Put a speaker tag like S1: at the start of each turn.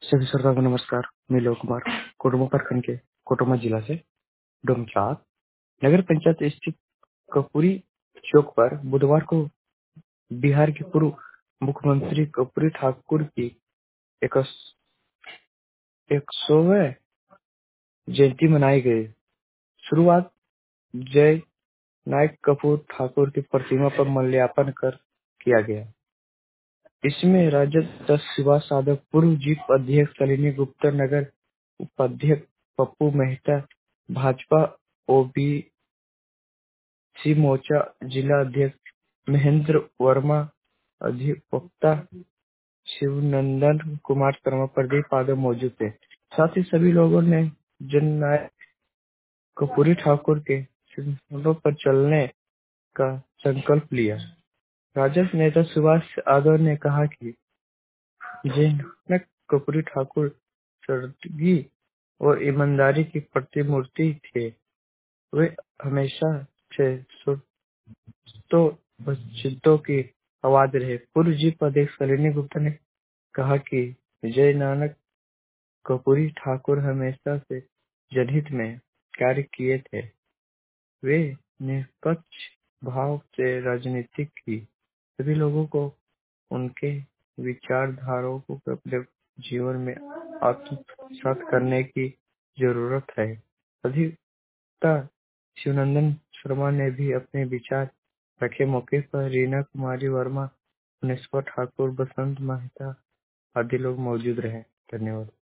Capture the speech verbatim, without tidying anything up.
S1: सभी श्रोताओं को नमस्कार। मैं लोक कुमार कोडरमा प्रखंड के कोडरमा जिला से डोमचाक नगर पंचायत स्थित कपूरी चौक पर बुधवार को बिहार के पूर्व मुख्यमंत्री कर्पूरी ठाकुर की एक सौवीं जयंती मनाई गई। शुरुआत जय नायक कर्पूरी ठाकुर की प्रतिमा पर माल्यार्पण कर किया गया। इसमें राजद सुभाष यादव, पूर्व जीप अध्यक्ष शालिनी गुप्ता, नगर उपाध्यक्ष पप्पू मेहता, भाजपा ओबीसी मोर्चा जिला अध्यक्ष महेंद्र वर्मा, अधिवक्ता शिवनंदन कुमार शर्मा, प्रदीप यादव मौजूद थे। साथ ही सभी लोगों ने जननायक कर्पूरी ठाकुर के सिद्धांतों पर चलने का संकल्प लिया। राजद नेता सुभाष यादव ने कहा कि जननायक कर्पूरी ठाकुर सादगी और ईमानदारी की प्रतिमूर्ति थे। वे हमेशा से सुरतों वंचितों की आवाज रहे। पूर्व जीप अध्यक्ष शालिनी गुप्ता ने कहा कि जय नानक कर्पूरी ठाकुर हमेशा से जनहित में कार्य किए थे। वे निष्पक्ष भाव से राजनीति की। सभी लोगों को उनके विचारधाराओं को अपने जीवन में आत्मसात करने की जरूरत है। अधिवक्ता शिवनंदन शर्मा ने भी अपने विचार रखे। मौके पर रीना कुमारी वर्मा, मुनेश्वर ठाकुर, बसंत मेहता आदि लोग मौजूद रहे। धन्यवाद।